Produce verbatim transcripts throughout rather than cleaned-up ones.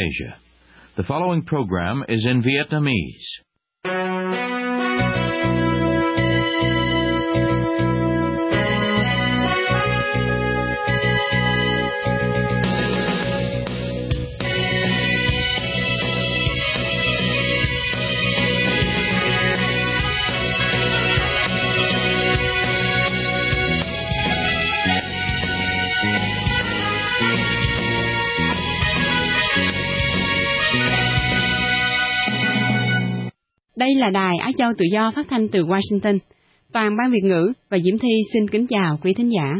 Asia. The following program is in Vietnamese. Đây là Đài Á Châu Tự Do phát thanh từ Washington. Toàn ban Việt ngữ và Diễm Thi xin kính chào quý thính giả.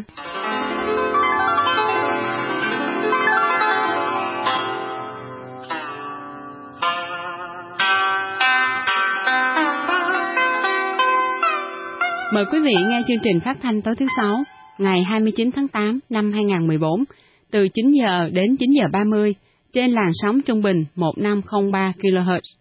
Mời quý vị nghe chương trình phát thanh tối thứ Sáu, ngày hai mươi chín tháng tám năm hai nghìn không trăm mười bốn, từ chín giờ đến chín giờ ba mươi, trên làn sóng trung bình một nghìn năm trăm lẻ ba ki lô héc.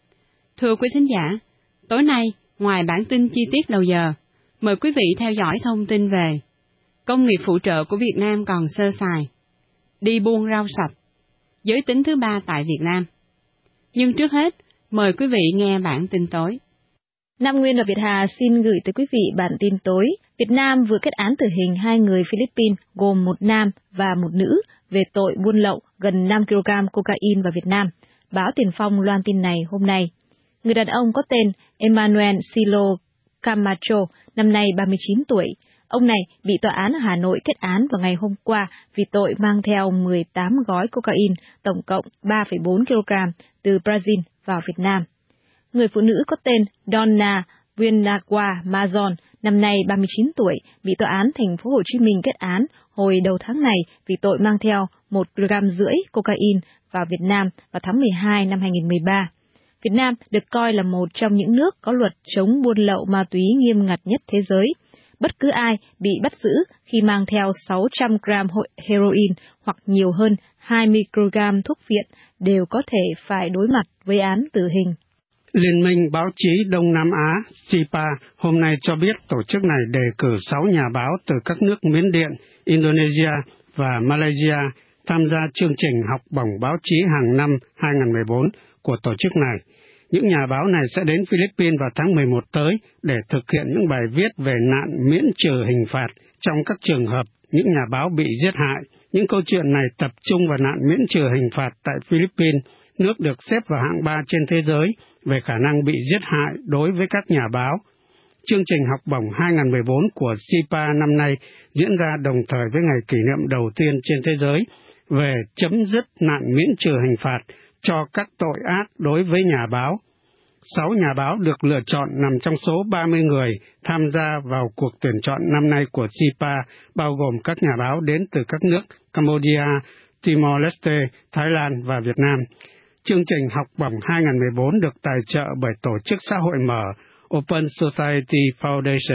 Thưa quý thính giả, tối nay, ngoài bản tin chi tiết đầu giờ, mời quý vị theo dõi thông tin về công nghiệp phụ trợ của Việt Nam còn sơ sài, đi buôn rau sạch, giới tính thứ ba tại Việt Nam. Nhưng trước hết, mời quý vị nghe bản tin tối. Nam Nguyên và Việt Hà xin gửi tới quý vị bản tin tối. Việt Nam vừa kết án tử hình hai người Philippines gồm một nam và một nữ về tội buôn lậu gần năm ki lô gam cocaine vào Việt Nam. Báo Tiền Phong loan tin này hôm nay. Người đàn ông có tên Emmanuel Silo Camacho, năm nay ba mươi chín tuổi. Ông này bị tòa án ở Hà Nội kết án vào ngày hôm qua vì tội mang theo mười tám gói cocaine, tổng cộng ba phẩy bốn ki lô gam từ Brazil vào Việt Nam. Người phụ nữ có tên Donna Vianagua Mazon, năm nay ba mươi chín tuổi, bị tòa án thành phố Hồ Chí Minh kết án hồi đầu tháng này vì tội mang theo một ki lô gam rưỡi cocaine vào Việt Nam vào tháng mười hai năm hai nghìn không trăm mười ba. Việt Nam được coi là một trong những nước có luật chống buôn lậu ma túy nghiêm ngặt nhất thế giới. Bất cứ ai bị bắt giữ khi mang theo sáu trăm gam heroin hoặc nhiều hơn hai mươi ki lô gam thuốc viện đều có thể phải đối mặt với án tử hình. Liên minh Báo chí Đông Nam Á, xê i pê a, hôm nay cho biết tổ chức này đề cử sáu nhà báo từ các nước Miến Điện, Indonesia và Malaysia tham gia chương trình học bổng báo chí hàng năm hai nghìn không trăm mười bốn của tổ chức này. Những nhà báo này sẽ đến Philippines vào tháng mười một tới để thực hiện những bài viết về nạn miễn trừ hình phạt trong các trường hợp những nhà báo bị giết hại. Những câu chuyện này tập trung vào nạn miễn trừ hình phạt tại Philippines, nước được xếp vào hạng ba trên thế giới về khả năng bị giết hại đối với các nhà báo. Chương trình học bổng hai nghìn không trăm mười bốn của xê i pê a năm nay diễn ra đồng thời với ngày kỷ niệm đầu tiên trên thế giới về chấm dứt nạn miễn trừ hình phạt cho các tội ác đối với nhà báo. Sáu nhà báo được lựa chọn nằm trong số ba mươi người tham gia vào cuộc tuyển chọn năm nay của xê i pê a, bao gồm các nhà báo đến từ các nước Cambodia, Timor-Leste, Thái Lan và Việt Nam. Chương trình học bổng hai nghìn không trăm mười bốn được tài trợ bởi Tổ chức Xã hội mở Open Society Foundation.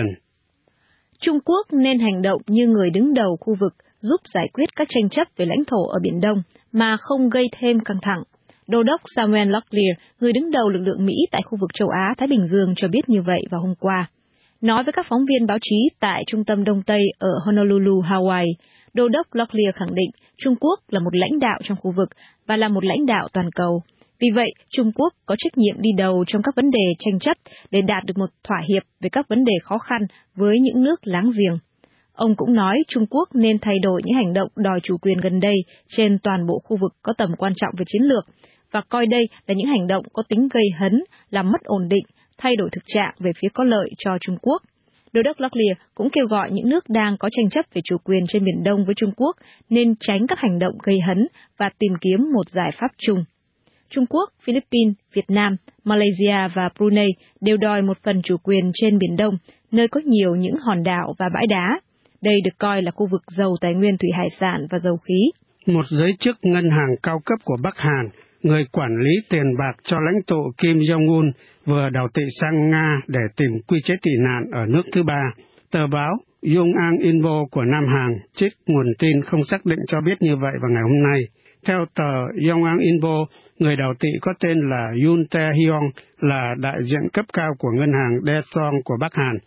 Trung Quốc nên hành động như người đứng đầu khu vực giúp giải quyết các tranh chấp về lãnh thổ ở Biển Đông mà không gây thêm căng thẳng. Đô đốc Samuel Locklear, người đứng đầu lực lượng Mỹ tại khu vực châu Á-Thái Bình Dương cho biết như vậy vào hôm qua. Nói với các phóng viên báo chí tại Trung tâm Đông Tây ở Honolulu, Hawaii, Đô đốc Locklear khẳng định Trung Quốc là một lãnh đạo trong khu vực và là một lãnh đạo toàn cầu. Vì vậy, Trung Quốc có trách nhiệm đi đầu trong các vấn đề tranh chấp để đạt được một thỏa hiệp về các vấn đề khó khăn với những nước láng giềng. Ông cũng nói Trung Quốc nên thay đổi những hành động đòi chủ quyền gần đây trên toàn bộ khu vực có tầm quan trọng về chiến lược, và coi đây là những hành động có tính gây hấn, làm mất ổn định, thay đổi thực trạng về phía có lợi cho Trung Quốc. Đô đốc Locklear cũng kêu gọi những nước đang có tranh chấp về chủ quyền trên Biển Đông với Trung Quốc nên tránh các hành động gây hấn và tìm kiếm một giải pháp chung. Trung Quốc, Philippines, Việt Nam, Malaysia và Brunei đều đòi một phần chủ quyền trên Biển Đông, nơi có nhiều những hòn đảo và bãi đá. Đây được coi là khu vực giàu tài nguyên thủy hải sản và dầu khí. Một giới chức ngân hàng cao cấp của Bắc Hàn, người quản lý tiền bạc cho lãnh tụ Kim Jong-un, vừa đào tị sang Nga để tìm quy chế tị nạn ở nước thứ ba. Tờ báo Yonhap Info của Nam Hàn trích nguồn tin không xác định cho biết như vậy vào ngày hôm nay. Theo tờ Yonhap Info, người đào tị có tên là Yoon Tae-hyung là đại diện cấp cao của ngân hàng Daesung của Bắc Hàn.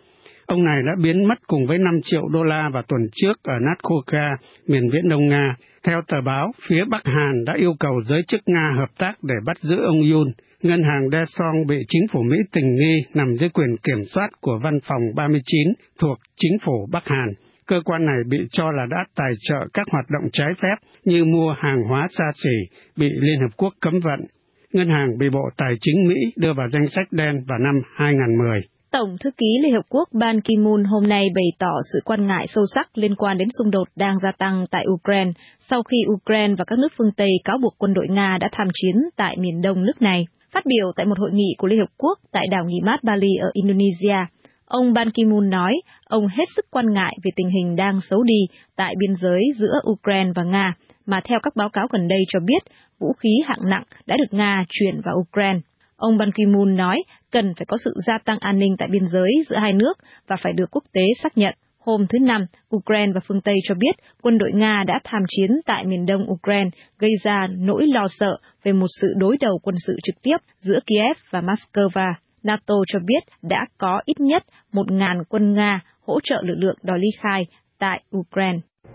Ông này đã biến mất cùng với năm triệu đô la vào tuần trước ở Nakhokha, miền Viễn Đông Nga. Theo tờ báo, phía Bắc Hàn đã yêu cầu giới chức Nga hợp tác để bắt giữ ông Yun. Ngân hàng Daesung bị chính phủ Mỹ tình nghi nằm dưới quyền kiểm soát của Văn phòng ba mươi chín thuộc chính phủ Bắc Hàn. Cơ quan này bị cho là đã tài trợ các hoạt động trái phép như mua hàng hóa xa xỉ bị Liên Hợp Quốc cấm vận. Ngân hàng bị Bộ Tài chính Mỹ đưa vào danh sách đen vào năm hai nghìn không trăm mười. Tổng thư ký Liên Hợp Quốc Ban Ki-moon hôm nay bày tỏ sự quan ngại sâu sắc liên quan đến xung đột đang gia tăng tại Ukraine sau khi Ukraine và các nước phương Tây cáo buộc quân đội Nga đã tham chiến tại miền đông nước này. Phát biểu tại một hội nghị của Liên Hợp Quốc tại đảo nghỉ mát Bali ở Indonesia, ông Ban Ki-moon nói ông hết sức quan ngại về tình hình đang xấu đi tại biên giới giữa Ukraine và Nga, mà theo các báo cáo gần đây cho biết, vũ khí hạng nặng đã được Nga chuyển vào Ukraine. Ông Ban Ki-moon nói cần phải có sự gia tăng an ninh tại biên giới giữa hai nước và phải được quốc tế xác nhận. Hôm thứ Năm, Ukraine và phương Tây cho biết quân đội Nga đã tham chiến tại miền đông Ukraine, gây ra nỗi lo sợ về một sự đối đầu quân sự trực tiếp giữa Kiev và Moscow. NATO cho biết đã có ít nhất một nghìn quân Nga hỗ trợ lực lượng đòi ly khai tại Ukraine.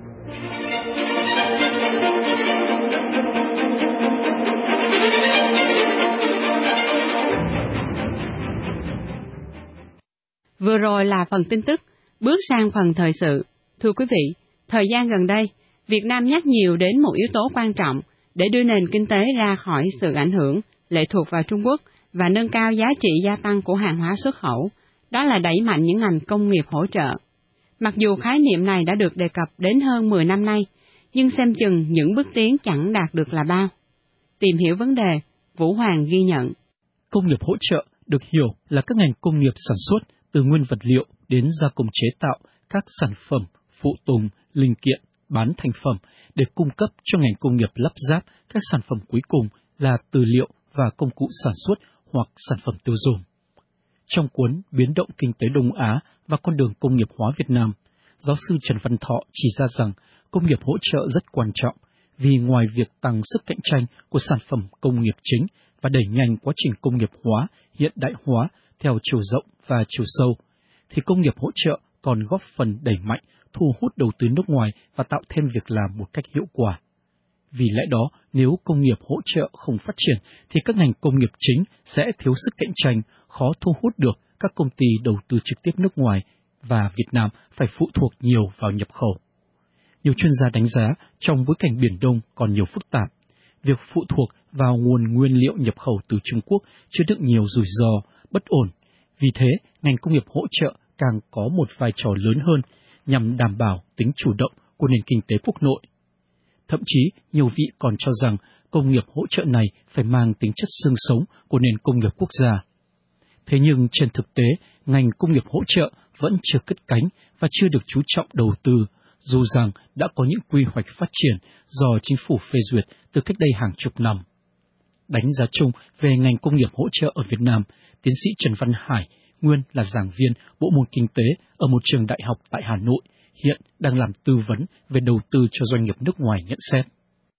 Vừa rồi là phần tin tức, bước sang phần thời sự. Thưa quý vị, thời gian gần đây, Việt Nam nhắc nhiều đến một yếu tố quan trọng để đưa nền kinh tế ra khỏi sự ảnh hưởng, lệ thuộc vào Trung Quốc và nâng cao giá trị gia tăng của hàng hóa xuất khẩu, đó là đẩy mạnh những ngành công nghiệp hỗ trợ. Mặc dù khái niệm này đã được đề cập đến hơn mười năm nay, nhưng xem chừng những bước tiến chẳng đạt được là bao. Tìm hiểu vấn đề, Vũ Hoàng ghi nhận. Công nghiệp hỗ trợ được hiểu là các ngành công nghiệp sản xuất từ nguyên vật liệu đến gia công chế tạo các sản phẩm, phụ tùng, linh kiện, bán thành phẩm để cung cấp cho ngành công nghiệp lắp ráp các sản phẩm cuối cùng là tư liệu và công cụ sản xuất hoặc sản phẩm tiêu dùng. Trong cuốn Biến động kinh tế Đông Á và con đường công nghiệp hóa Việt Nam, giáo sư Trần Văn Thọ chỉ ra rằng công nghiệp hỗ trợ rất quan trọng vì ngoài việc tăng sức cạnh tranh của sản phẩm công nghiệp chính và đẩy nhanh quá trình công nghiệp hóa, hiện đại hóa theo chiều rộng và chiều sâu, thì công nghiệp hỗ trợ còn góp phần đẩy mạnh thu hút đầu tư nước ngoài và tạo thêm việc làm một cách hiệu quả. Vì lẽ đó, nếu công nghiệp hỗ trợ không phát triển, thì các ngành công nghiệp chính sẽ thiếu sức cạnh tranh, khó thu hút được các công ty đầu tư trực tiếp nước ngoài, và Việt Nam phải phụ thuộc nhiều vào nhập khẩu. Nhiều chuyên gia đánh giá, trong bối cảnh Biển Đông còn nhiều phức tạp, việc phụ thuộc vào nguồn nguyên liệu nhập khẩu từ Trung Quốc chứa đựng nhiều rủi ro, bất ổn. Vì thế, ngành công nghiệp hỗ trợ càng có một vai trò lớn hơn nhằm đảm bảo tính chủ động của nền kinh tế quốc nội. Thậm chí, nhiều vị còn cho rằng công nghiệp hỗ trợ này phải mang tính chất xương sống của nền công nghiệp quốc gia. Thế nhưng trên thực tế, ngành công nghiệp hỗ trợ vẫn chưa cất cánh và chưa được chú trọng đầu tư, dù rằng đã có những quy hoạch phát triển do chính phủ phê duyệt từ cách đây hàng chục năm. Đánh giá chung về ngành công nghiệp hỗ trợ ở Việt Nam, tiến sĩ Trần Văn Hải, nguyên là giảng viên bộ môn kinh tế ở một trường đại học tại Hà Nội, hiện đang làm tư vấn về đầu tư cho doanh nghiệp nước ngoài nhận xét.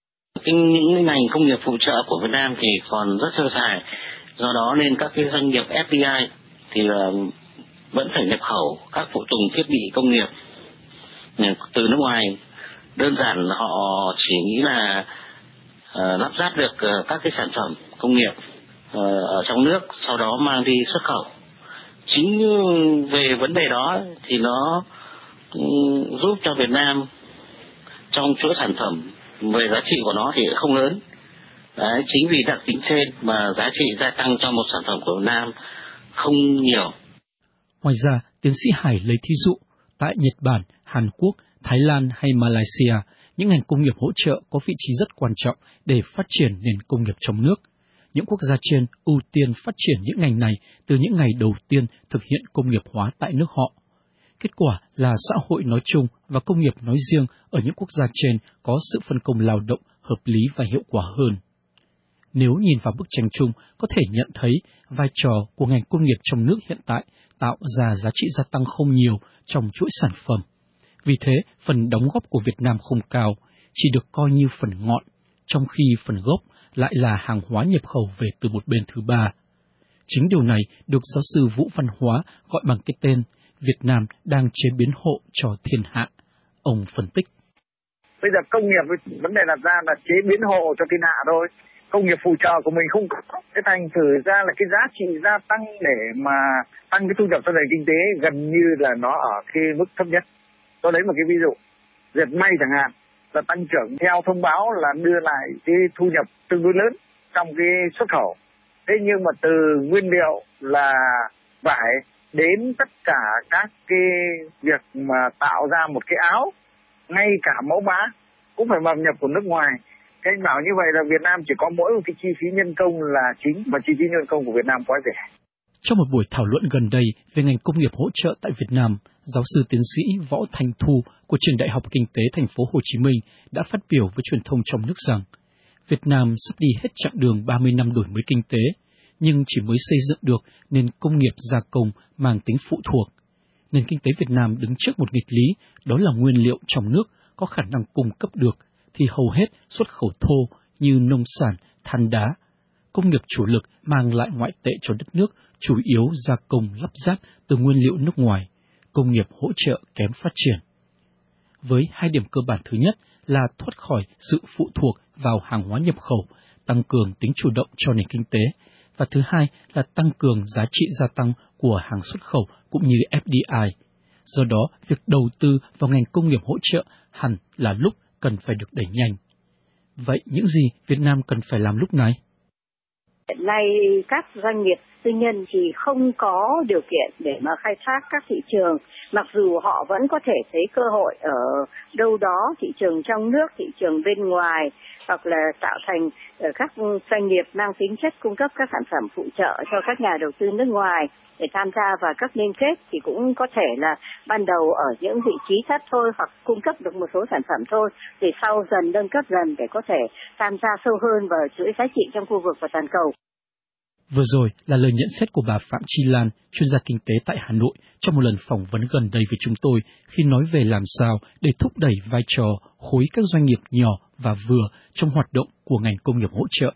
Những ngành công nghiệp phụ trợ của Việt Nam thì còn rất sơ sài, do đó nên các cái doanh nghiệp ép đê i thì vẫn phải nhập khẩu các phụ tùng thiết bị công nghiệp từ nước ngoài. Đơn giản họ chỉ nghĩ là uh, lắp ráp được uh, các cái sản phẩm công nghiệp uh, ở trong nước, sau đó mang đi xuất khẩu. Chính về vấn đề đó thì nó um, giúp cho Việt Nam trong chuỗi sản phẩm về giá trị của nó thì không lớn. Đấy, chính vì đặc tính trên mà giá trị gia tăng cho một sản phẩm của Việt Nam không nhiều. Ngoài ra, tiến sĩ Hải lấy thí dụ, tại Nhật Bản, Hàn Quốc, Thái Lan hay Malaysia, những ngành công nghiệp hỗ trợ có vị trí rất quan trọng để phát triển nền công nghiệp trong nước. Những quốc gia trên ưu tiên phát triển những ngành này từ những ngày đầu tiên thực hiện công nghiệp hóa tại nước họ. Kết quả là xã hội nói chung và công nghiệp nói riêng ở những quốc gia trên có sự phân công lao động hợp lý và hiệu quả hơn. Nếu nhìn vào bức tranh chung, có thể nhận thấy vai trò của ngành công nghiệp trong nước hiện tại tạo ra giá trị gia tăng không nhiều trong chuỗi sản phẩm. Vì thế, phần đóng góp của Việt Nam không cao, chỉ được coi như phần ngọn, trong khi phần gốc lại là hàng hóa nhập khẩu về từ một bên thứ ba. Chính điều này được giáo sư Vũ Văn Hóa gọi bằng cái tên Việt Nam đang chế biến hộ cho thiên hạ. Ông phân tích. Bây giờ công nghiệp, vấn đề đặt ra là chế biến hộ cho thiên hạ thôi. Công nghiệp phụ trợ của mình không có. Cái thành thử ra là cái giá trị gia tăng để mà tăng cái thu nhập cho nền kinh tế gần như là nó ở cái mức thấp nhất. Tôi lấy một cái ví dụ. Dệt may chẳng hạn là tăng trưởng theo thông báo là đưa lại cái thu nhập tương đối lớn trong cái xuất khẩu. Thế nhưng mà từ nguyên liệu là vải đến tất cả các cái việc mà tạo ra một cái áo, ngay cả mẫu mã cũng phải nhập của nước ngoài. Cái anh bảo như vậy là Việt Nam chỉ có mỗi một cái chi phí nhân công là chính, mà chi phí nhân công của Việt Nam quá rẻ. Trong một buổi thảo luận gần đây về ngành công nghiệp hỗ trợ tại Việt Nam, giáo sư tiến sĩ Võ Thành Thu của Trường Đại học Kinh tế Thành phố Hồ Chí Minh đã phát biểu với truyền thông trong nước rằng Việt Nam sắp đi hết chặng đường ba mươi năm đổi mới kinh tế, nhưng chỉ mới xây dựng được nền công nghiệp gia công mang tính phụ thuộc. Nền kinh tế Việt Nam đứng trước một nghịch lý, đó là nguyên liệu trong nước có khả năng cung cấp được thì hầu hết xuất khẩu thô như nông sản, than đá. Công nghiệp chủ lực mang lại ngoại tệ cho đất nước, chủ yếu gia công lắp ráp từ nguyên liệu nước ngoài, công nghiệp hỗ trợ kém phát triển. Với hai điểm cơ bản thứ nhất là thoát khỏi sự phụ thuộc vào hàng hóa nhập khẩu, tăng cường tính chủ động cho nền kinh tế, và thứ hai là tăng cường giá trị gia tăng của hàng xuất khẩu cũng như ép đê i. Do đó, việc đầu tư vào ngành công nghiệp hỗ trợ hẳn là lúc cần phải được đẩy nhanh. Vậy những gì Việt Nam cần phải làm lúc này? Hiện nay các doanh nghiệp tư nhân thì không có điều kiện để mà khai thác các thị trường, mặc dù họ vẫn có thể thấy cơ hội ở đâu đó, thị trường trong nước, thị trường bên ngoài, hoặc là tạo thành các doanh nghiệp mang tính chất cung cấp các sản phẩm phụ trợ cho các nhà đầu tư nước ngoài để tham gia vào các liên kết, thì cũng có thể là ban đầu ở những vị trí thấp thôi, hoặc cung cấp được một số sản phẩm thôi, để sau dần nâng cấp dần để có thể tham gia sâu hơn vào chuỗi giá trị trong khu vực và toàn cầu. Vừa rồi là lời nhận xét của bà Phạm Chi Lan, chuyên gia kinh tế tại Hà Nội, trong một lần phỏng vấn gần đây với chúng tôi khi nói về làm sao để thúc đẩy vai trò khối các doanh nghiệp nhỏ và vừa trong hoạt động của ngành công nghiệp hỗ trợ.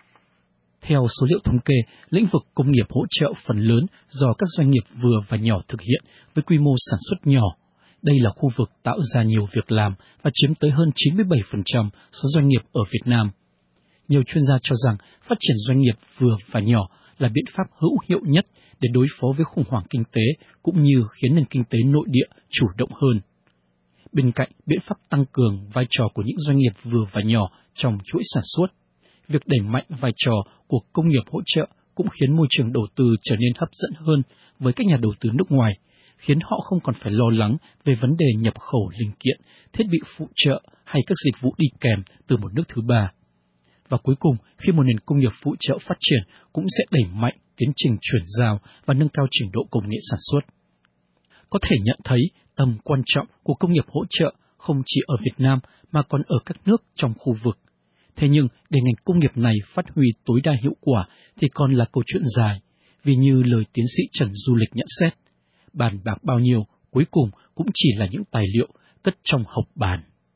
Theo số liệu thống kê, lĩnh vực công nghiệp hỗ trợ phần lớn do các doanh nghiệp vừa và nhỏ thực hiện với quy mô sản xuất nhỏ. Đây là khu vực tạo ra nhiều việc làm và chiếm tới hơn chín mươi bảy phần trăm số doanh nghiệp ở Việt Nam. Nhiều chuyên gia cho rằng phát triển doanh nghiệp vừa và nhỏ là biện pháp hữu hiệu nhất để đối phó với khủng hoảng kinh tế cũng như khiến nền kinh tế nội địa chủ động hơn. Bên cạnh biện pháp tăng cường vai trò của những doanh nghiệp vừa và nhỏ trong chuỗi sản xuất, việc đẩy mạnh vai trò của công nghiệp hỗ trợ cũng khiến môi trường đầu tư trở nên hấp dẫn hơn với các nhà đầu tư nước ngoài, khiến họ không còn phải lo lắng về vấn đề nhập khẩu linh kiện, thiết bị phụ trợ hay các dịch vụ đi kèm từ một nước thứ ba. Và cuối cùng, khi một nền công nghiệp phụ trợ phát triển cũng sẽ đẩy mạnh tiến trình chuyển giao và nâng cao trình độ công nghệ sản xuất. Có thể nhận thấy tầm quan trọng của công nghiệp hỗ trợ không chỉ ở Việt Nam mà còn ở các nước trong khu vực. Thế nhưng, để ngành công nghiệp này phát huy tối đa hiệu quả thì còn là câu chuyện dài, vì như lời tiến sĩ Trần Du Lịch nhận xét, bàn bạc bao nhiêu cuối cùng cũng chỉ là những tài liệu cất trong hộc bàn.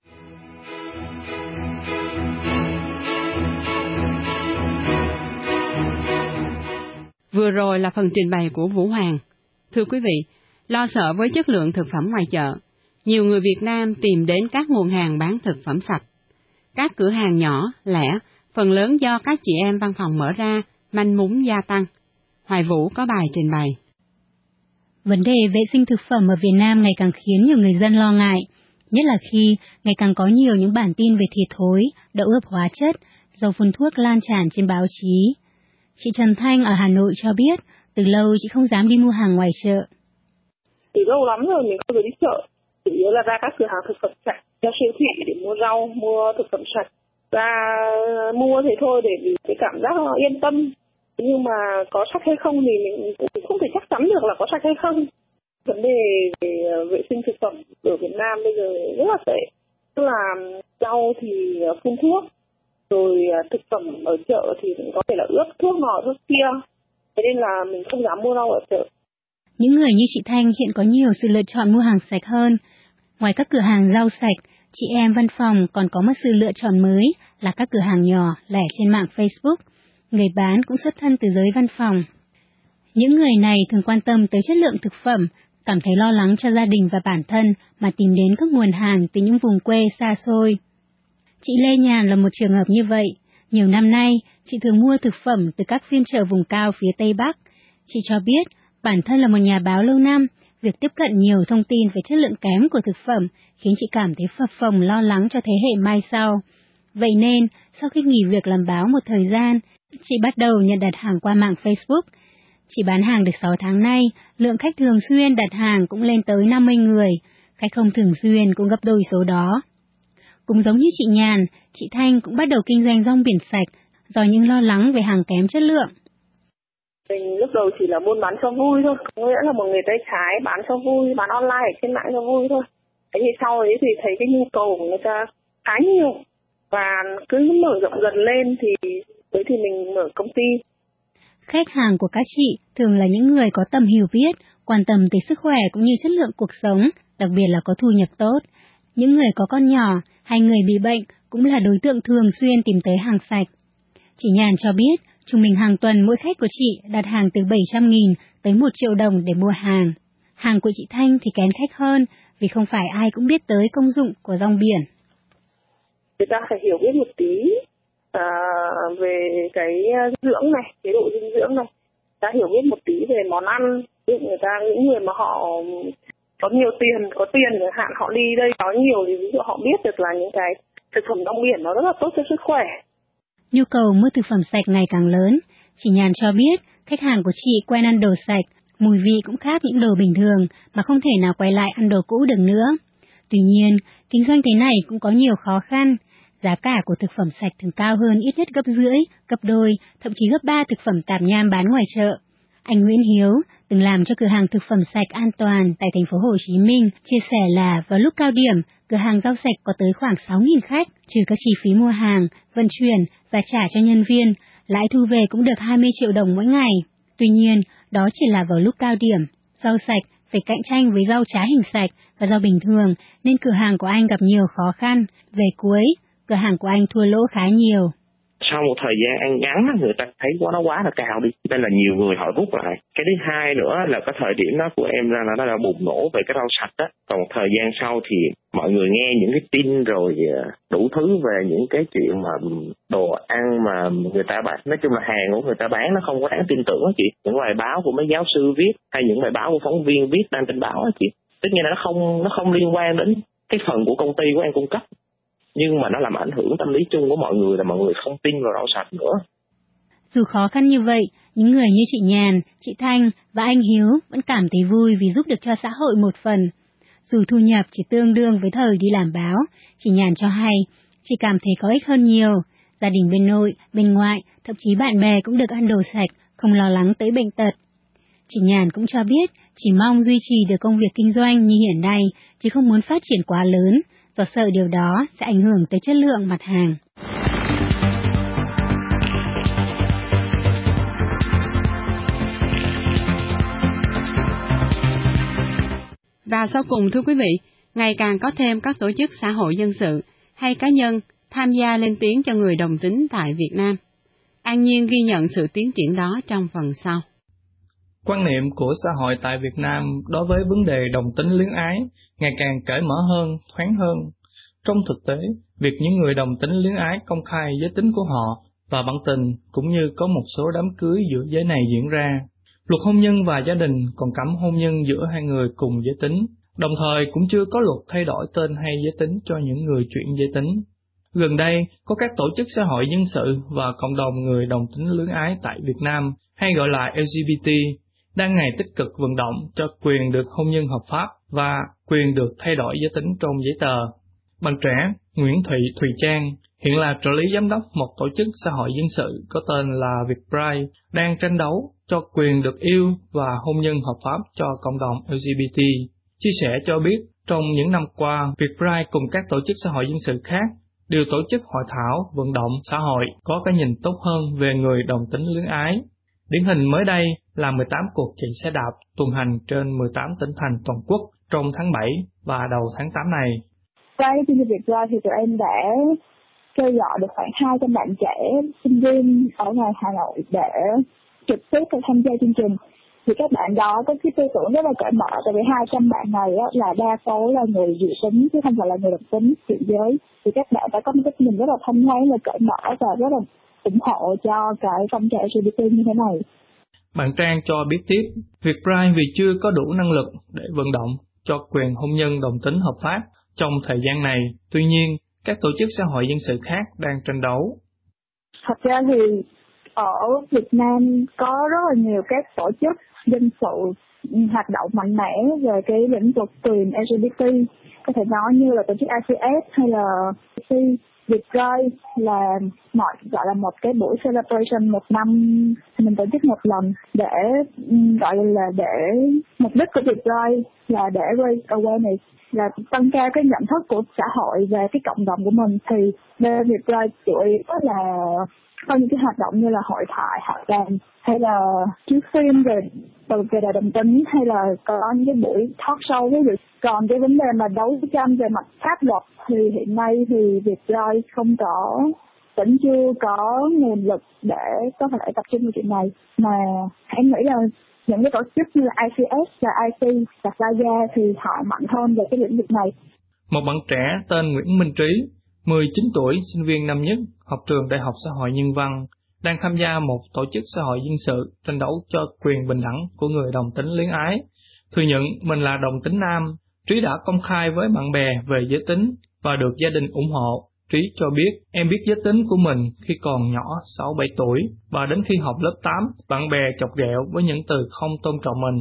Vừa rồi là phần trình bày của Vũ Hoàng. Thưa quý vị, lo sợ với chất lượng thực phẩm ngoài chợ, nhiều người Việt Nam tìm đến các nguồn hàng bán thực phẩm sạch. Các cửa hàng nhỏ, lẻ, phần lớn do các chị em văn phòng mở ra, manh mún gia tăng. Hoài Vũ có bài trình bày. Vấn đề vệ sinh thực phẩm ở Việt Nam ngày càng khiến nhiều người dân lo ngại, nhất là khi ngày càng có nhiều những bản tin về thịt thối, đậu ướp hóa chất, dầu phun thuốc lan tràn trên báo chí. Chị Trần Thanh ở Hà Nội cho biết, từ lâu chị không dám đi mua hàng ngoài chợ. Từ lâu lắm rồi mình không được đi chợ, chủ yếu là ra các cửa hàng thực phẩm sạch, ra siêu thị để mua rau, mua thực phẩm sạch. Ra mua thì thôi để vì cái cảm giác yên tâm, nhưng mà có sạch hay không thì mình cũng không thể chắc chắn được là có sạch hay không. Vấn đề về vệ sinh thực phẩm ở Việt Nam bây giờ rất là tệ, tức là rau thì phun thuốc, rồi thực phẩm ở chợ thì cũng có thể là ướp thuốc nọ thuốc kia, thế nên là mình không dám mua rau ở chợ. Những người như chị Thanh hiện có nhiều sự lựa chọn mua hàng sạch hơn. Ngoài các cửa hàng rau sạch, chị em văn phòng còn có một sự lựa chọn mới là các cửa hàng nhỏ lẻ trên mạng Facebook. Người bán cũng xuất thân từ giới văn phòng. Những người này thường quan tâm tới chất lượng thực phẩm, cảm thấy lo lắng cho gia đình và bản thân mà tìm đến các nguồn hàng từ những vùng quê xa xôi. Chị Lê Nhàn là một trường hợp như vậy. Nhiều năm nay, chị thường mua thực phẩm từ các phiên chợ vùng cao phía Tây Bắc. Chị cho biết, bản thân là một nhà báo lâu năm, việc tiếp cận nhiều thông tin về chất lượng kém của thực phẩm khiến chị cảm thấy phập phồng lo lắng cho thế hệ mai sau. Vậy nên, sau khi nghỉ việc làm báo một thời gian, chị bắt đầu nhận đặt hàng qua mạng Facebook. Chị bán hàng được sáu tháng nay, lượng khách thường xuyên đặt hàng cũng lên tới năm mươi người, khách không thường xuyên cũng gấp đôi số đó. Cũng giống như chị Nhàn, chị Thanh cũng bắt đầu kinh doanh rong biển sạch do những lo lắng về hàng kém chất lượng. Mình lúc đầu chỉ là buôn bán cho vui thôi, nghĩa là một người tay trái bán cho vui, bán online ở trên mạng cho vui thôi. Thế thì sau ấy thì thấy cái nhu cầu của người ta khá nhiều và cứ mở rộng dần lên thì tới thì mình mở công ty. Khách hàng của các chị thường là những người có tầm hiểu biết, quan tâm tới sức khỏe cũng như chất lượng cuộc sống, đặc biệt là có thu nhập tốt. Những người có con nhỏ hay người bị bệnh cũng là đối tượng thường xuyên tìm tới hàng sạch. Chị Nhàn cho biết, trung bình hàng tuần mỗi khách của chị đặt hàng từ bảy trăm nghìn tới một triệu đồng để mua hàng. Hàng của chị Thanh thì kén khách hơn vì không phải ai cũng biết tới công dụng của rong biển. Người ta phải hiểu biết một tí à, về cái dưỡng này, chế độ dinh dưỡng này. Người ta hiểu biết một tí về món ăn. Ví dụ người ta, những người mà họ có nhiều tiền, có tiền chẳng hạn, họ đi đây nói nhiều thì ví dụ họ biết được là những cái thực phẩm rong biển nó rất là tốt cho sức khỏe. Nhu cầu mua thực phẩm sạch ngày càng lớn. Chị Nhàn cho biết, khách hàng của chị quen ăn đồ sạch, mùi vị cũng khác những đồ bình thường mà không thể nào quay lại ăn đồ cũ được nữa. Tuy nhiên, kinh doanh thế này cũng có nhiều khó khăn. Giá cả của thực phẩm sạch thường cao hơn ít nhất gấp rưỡi, gấp đôi, thậm chí gấp ba thực phẩm tạp nham bán ngoài chợ. Anh Nguyễn Hiếu, từng làm cho cửa hàng thực phẩm sạch An Toàn tại thành phố Hồ Chí Minh, chia sẻ là vào lúc cao điểm, cửa hàng rau sạch có tới khoảng sáu nghìn khách, trừ các chi phí mua hàng, vận chuyển và trả cho nhân viên, lãi thu về cũng được hai mươi triệu đồng mỗi ngày. Tuy nhiên, đó chỉ là vào lúc cao điểm. Rau sạch phải cạnh tranh với rau trái hình sạch và rau bình thường, nên cửa hàng của anh gặp nhiều khó khăn. Về cuối, cửa hàng của anh thua lỗ khá nhiều. Sau một thời gian ăn ngắn, người ta thấy quá nó quá là cao đi, nên là nhiều người họ rút lại. Cái thứ hai nữa là cái thời điểm đó của em ra là nó đã bùng nổ về cái rau sạch đó. Còn một thời gian sau thì mọi người nghe những cái tin rồi đủ thứ về những cái chuyện mà đồ ăn mà người ta bán, nói chung là hàng của người ta bán nó không có đáng tin tưởng đó chị. Những bài báo của mấy giáo sư viết hay những bài báo của phóng viên viết đăng trên báo đó chị. Tất nhiên là nó không nó không liên quan đến cái phần của công ty của em cung cấp. Nhưng mà nó làm ảnh hưởng tâm lý chung của mọi người là mọi người không tin vào rau sạch nữa. Dù khó khăn như vậy, những người như chị Nhàn, chị Thanh và anh Hiếu vẫn cảm thấy vui vì giúp được cho xã hội một phần. Dù thu nhập chỉ tương đương với thời đi làm báo, chị Nhàn cho hay, chị cảm thấy có ích hơn nhiều. Gia đình bên nội, bên ngoại, thậm chí bạn bè cũng được ăn đồ sạch, không lo lắng tới bệnh tật. Chị Nhàn cũng cho biết, chỉ mong duy trì được công việc kinh doanh như hiện nay, chứ không muốn phát triển quá lớn, do sợ điều đó sẽ ảnh hưởng tới chất lượng mặt hàng. Và sau cùng thưa quý vị, ngày càng có thêm các tổ chức xã hội dân sự hay cá nhân tham gia lên tiếng cho người đồng tính tại Việt Nam. An Nhiên ghi nhận sự tiến triển đó trong phần sau. Quan niệm của xã hội tại Việt Nam đối với vấn đề đồng tính luyến ái ngày càng cởi mở hơn, thoáng hơn. Trong thực tế, việc những người đồng tính luyến ái công khai giới tính của họ và bạn tình cũng như có một số đám cưới giữa giới này diễn ra. Luật hôn nhân và gia đình còn cấm hôn nhân giữa hai người cùng giới tính, đồng thời cũng chưa có luật thay đổi tên hay giới tính cho những người chuyển giới tính. Gần đây, có các tổ chức xã hội dân sự và cộng đồng người đồng tính luyến ái tại Việt Nam, hay gọi là L G B T, đang ngày tích cực vận động cho quyền được hôn nhân hợp pháp và quyền được thay đổi giới tính trong giấy tờ. Bạn trẻ Nguyễn Thị Thùy Trang, hiện là trợ lý giám đốc một tổ chức xã hội dân sự có tên là Vietpride, đang tranh đấu cho quyền được yêu và hôn nhân hợp pháp cho cộng đồng L G B T. Chia sẻ cho biết, trong những năm qua, Vietpride cùng các tổ chức xã hội dân sự khác đều tổ chức hội thảo, vận động xã hội có cái nhìn tốt hơn về người đồng tính luyến ái. Điển hình mới đây là mười tám cuộc chạy xe đạp tuần hành trên mười tám tỉnh thành toàn quốc trong tháng bảy và đầu tháng tám này. Qua cái chương trình Vietpride thì tụi em đã kêu gọi được khoảng hai trăm bạn trẻ sinh viên ở ngoài Hà Nội để trực tiếp tham gia chương trình. thì các bạn đó có cái tư tưởng rất là cởi mở, tại vì hai trăm bạn này á, là đa số là người dị tính chứ không phải là người đồng tính chuyển giới, thì các bạn đã có một cái nhìn rất là thông thoáng và cởi mở và rất là ủng hộ cho cái phong trào lờ giê bê tê như thế này. Bạn Trang cho biết tiếp, việc Pride vì chưa có đủ năng lực để vận động cho quyền hôn nhân đồng tính hợp pháp trong thời gian này. Tuy nhiên, các tổ chức xã hội dân sự khác đang tranh đấu. Thật ra thì ở Việt Nam có rất là nhiều các tổ chức dân sự hoạt động mạnh mẽ về cái lĩnh vực quyền lờ giê bê tê, có thể nói như là tổ chức i xê ét hay là Việt Pride là mọi gọi là một cái buổi celebration một năm mình tổ chức một lần để gọi là để mục đích của Việt Pride là để raise awareness, là tăng cao cái nhận thức của xã hội về cái cộng đồng của mình. Thì bên Việt Pride chủ yếu là có những cái hoạt động như là hội thoại, hội đàm hay là chiếu phim về về đời đồng tính, hay là có những cái buổi talk show ví dụ. Còn cái vấn đề mà đấu tranh về mặt pháp luật thì hiện nay thì Việt Pride không có, vẫn chưa có nguồn lực để có thể tập trung vào chuyện này, mà em nghĩ là những cái tổ chức như là i xê ét và i tê và Gaia thì họ mạnh hơn về cái lĩnh vực này. Một bạn trẻ tên Nguyễn Minh Trí, mười chín tuổi, sinh viên năm nhất, học trường Đại học Xã hội Nhân văn, đang tham gia một tổ chức xã hội dân sự tranh đấu cho quyền bình đẳng của người đồng tính luyến ái. Thừa nhận mình là đồng tính nam, Trí đã công khai với bạn bè về giới tính và được gia đình ủng hộ. Trí cho biết, em biết giới tính của mình khi còn nhỏ sáu bảy tuổi, và đến khi học lớp tám, bạn bè chọc ghẹo với những từ không tôn trọng mình.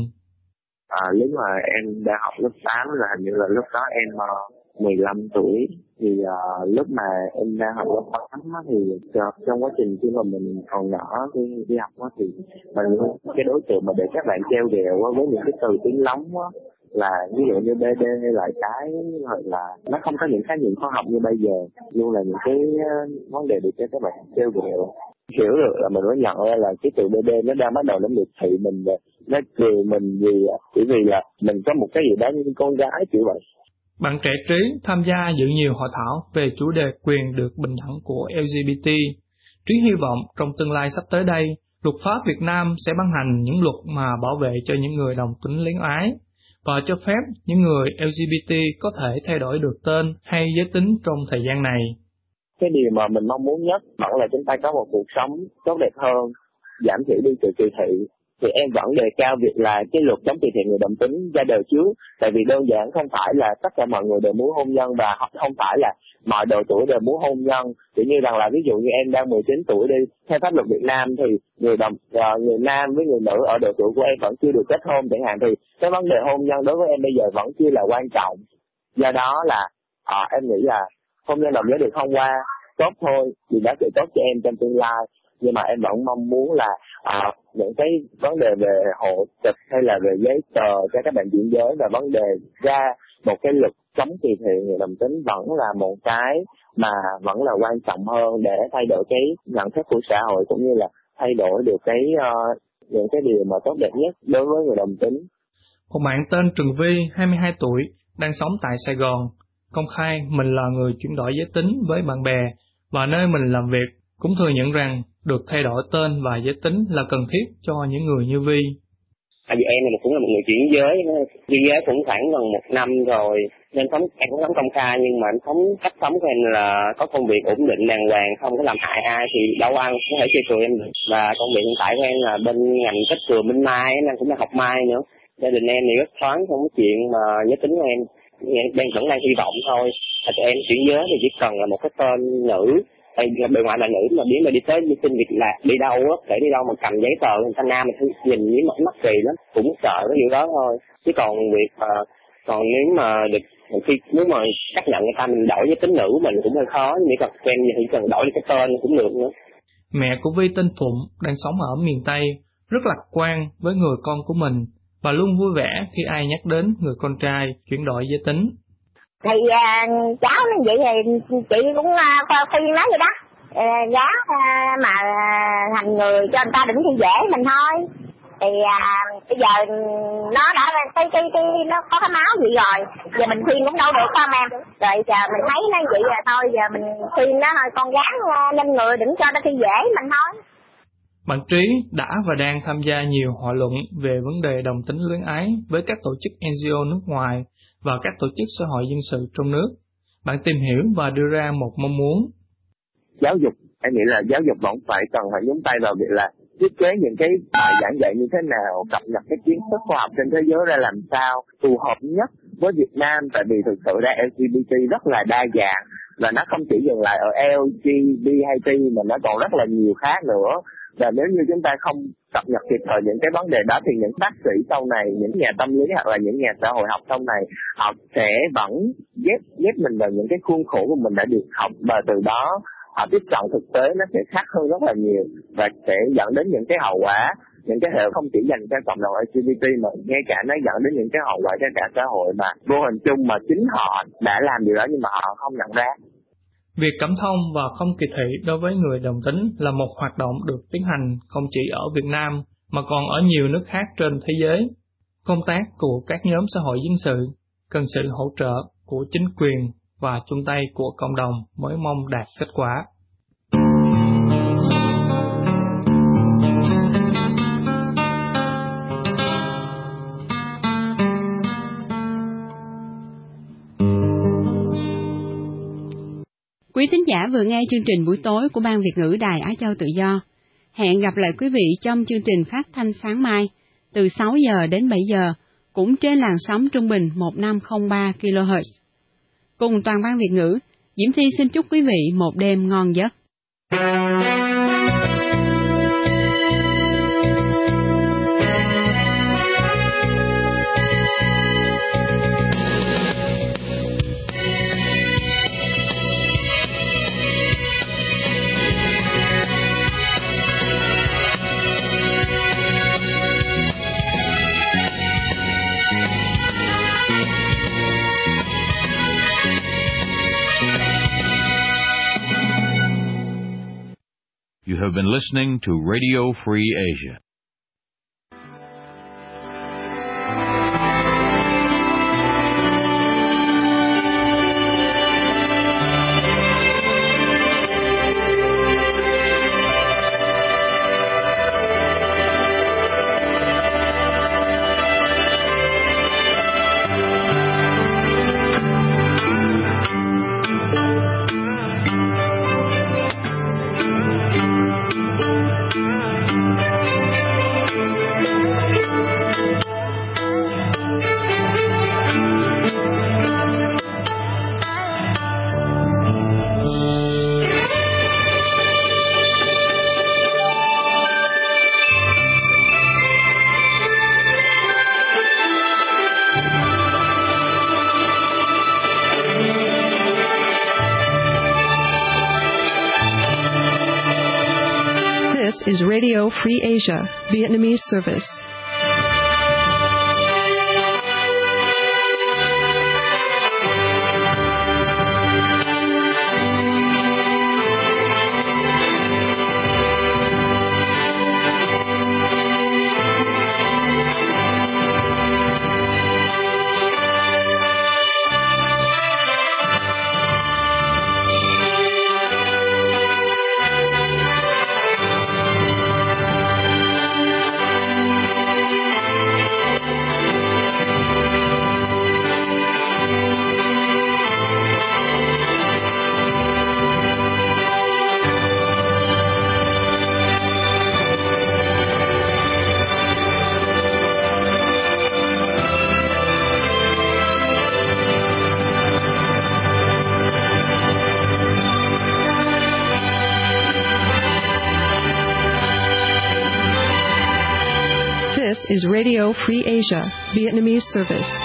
À, lúc mà em đang học lớp tám là hình như là lúc đó em mười lăm tuổi, thì uh, lúc mà em đang học lớp tám thì trong quá trình khi mà mình còn nhỏ khi đi học đó, thì mình cái đối tượng mà để các bạn treo ghẹo với những cái từ tiếng lóng đó, là ví dụ như bê đê hay là cái hoặc là nó không có những khái niệm khoa học như bây giờ, luôn là những cái vấn đề để cho các bạn treo ghẹo. Hiểu được là mình mới nhận ra là cái từ bê đê nó đang bắt đầu nó miệt thị mình, nó cười mình vì chỉ vì là mình có một cái gì đó như con gái kiểu vậy. Bạn trẻ Trí tham gia dự nhiều hội thảo về chủ đề quyền được bình đẳng của lờ giê bê tê. Trí hy vọng trong tương lai sắp tới đây, luật pháp Việt Nam sẽ ban hành những luật mà bảo vệ cho những người đồng tính luyến ái và cho phép những người lờ giê bê tê có thể thay đổi được tên hay giới tính trong thời gian này. Cái điều mà mình mong muốn nhất vẫn là chúng ta có một cuộc sống tốt đẹp hơn, giảm thiểu đi sự kỳ thị. Thì em vẫn đề cao việc là cái luật chống kỳ thị người đồng tính ra đời trước, tại vì đơn giản không phải là tất cả mọi người đều muốn hôn nhân và không phải là mọi độ tuổi đều muốn hôn nhân. Chỉ như rằng là ví dụ như em đang mười chín tuổi đi, theo pháp luật Việt Nam thì người đồng uh, người nam với người nữ ở độ tuổi của em vẫn chưa được kết hôn chẳng hạn, thì cái vấn đề hôn nhân đối với em bây giờ vẫn chưa là quan trọng. Do đó là uh, em nghĩ là hôn nhân đồng giới được thông qua tốt thôi, vì đó sẽ tốt cho em trong tương lai. Nhưng mà em vẫn mong muốn là à, những cái vấn đề về hộ tịch hay là về giấy tờ cho các bạn chuyển giới và vấn đề ra một cái luật chống kỳ thị người đồng tính vẫn là một cái mà vẫn là quan trọng hơn để thay đổi cái nhận thức của xã hội, cũng như là thay đổi được cái uh, những cái điều mà tốt đẹp nhất đối với người đồng tính. Một bạn tên Trần Vi, hai mươi hai tuổi, đang sống tại Sài Gòn, công khai mình là người chuyển đổi giới tính với bạn bè và nơi mình làm việc, cũng thừa nhận rằng được thay đổi tên và giới tính là cần thiết cho những người như Vi. Tại vì em là cũng là một người chuyển giới, chuyển giới cũng khoảng gần một năm rồi, nên sống em cũng sống công khai, nhưng mà sống cách sống của em là có công việc ổn định đàng hoàng, không có làm hại ai thì đâu ai có thể chơi cười em được. Và công việc hiện tại của em là bên ngành kết cường bên mai, em cũng đang học mai nữa. Gia đình em thì rất thoáng trong cái chuyện mà giới tính của em, em đang vẫn đang hy vọng thôi. Tại tụi em chuyển giới thì chỉ cần là một cái tên nữ, tại bề ngoài là nữ mà biến mà đi tới đi xin việc là đi đâu á, để đi đâu mà cầm giấy tờ người ta nam mà nhìn với mắt mắt kỳ lắm, cũng sợ cái điều đó thôi. Chứ còn việc mà còn nếu mà được khi nếu mà xác nhận người ta mình đổi với tính nữ mình cũng hơi khó, nhưng cần quen thì cần đổi cái tên cũng được nữa. Mẹ của Vi tên Phụng đang sống ở miền Tây, rất lạc quan với người con của mình và luôn vui vẻ khi ai nhắc đến người con trai chuyển đổi giới tính. Thì à, cháu nó vậy thì chị cũng uh, khuyên nó vậy đó, à, giá uh, mà uh, thành người cho người ta đừng khi dễ mình thôi. Thì à, bây giờ nó đã cái cái cái nó có cái máu vậy rồi, giờ mình khuyên cũng đâu được không em. Rồi giờ mình thấy nó vậy rồi thôi, giờ mình khuyên nó thôi, con gái uh, nên người đừng cho nó khi dễ mình thôi. Bạn Trí đã và đang tham gia nhiều hội luận về vấn đề đồng tính luyến ái với các tổ chức en giê ô nước ngoài và các tổ chức xã hội dân sự trong nước. Bạn tìm hiểu và đưa ra một mong muốn. Giáo dục, em nghĩ là giáo dục vẫn phải cần phải nhúng tay vào việc là thiết kế những cái bài giảng dạy như thế nào, cập nhật cái kiến thức khoa học trên thế giới ra làm sao phù hợp nhất với Việt Nam, tại vì thực sự ra lờ giê bê tê rất là đa dạng và nó không chỉ dừng lại ở lờ giê bê tê mà nó còn rất là nhiều khác nữa. Và nếu như chúng ta không cập nhật kịp thời những cái vấn đề đó thì những bác sĩ sau này, những nhà tâm lý hoặc là những nhà xã hội học sau này, họ sẽ vẫn ghép ghép mình vào những cái khuôn khổ của mình đã được học, và từ đó họ tiếp cận thực tế nó sẽ khác hơn rất là nhiều và sẽ dẫn đến những cái hậu quả, những cái hệ không chỉ dành cho cộng đồng lờ giê bê tê mà ngay cả nó dẫn đến những cái hậu quả cho cả xã hội mà vô hình chung mà chính họ đã làm điều đó nhưng mà họ không nhận ra. Việc cảm thông và không kỳ thị đối với người đồng tính là một hoạt động được tiến hành không chỉ ở Việt Nam mà còn ở nhiều nước khác trên thế giới. Công tác của các nhóm xã hội dân sự cần sự hỗ trợ của chính quyền và chung tay của cộng đồng mới mong đạt kết quả. Quý thính giả vừa nghe chương trình buổi tối của Ban Việt ngữ Đài Á Châu Tự Do. Hẹn gặp lại quý vị trong chương trình phát thanh sáng mai từ sáu giờ đến bảy giờ, cũng trên làn sóng trung bình một năm không ba ki lô héc. Cùng toàn ban Việt ngữ, Diễm Thi xin chúc quý vị một đêm ngon giấc. You have been listening to Radio Free Asia. This is Radio Free Asia, Vietnamese service. This is Radio Free Asia, Vietnamese service.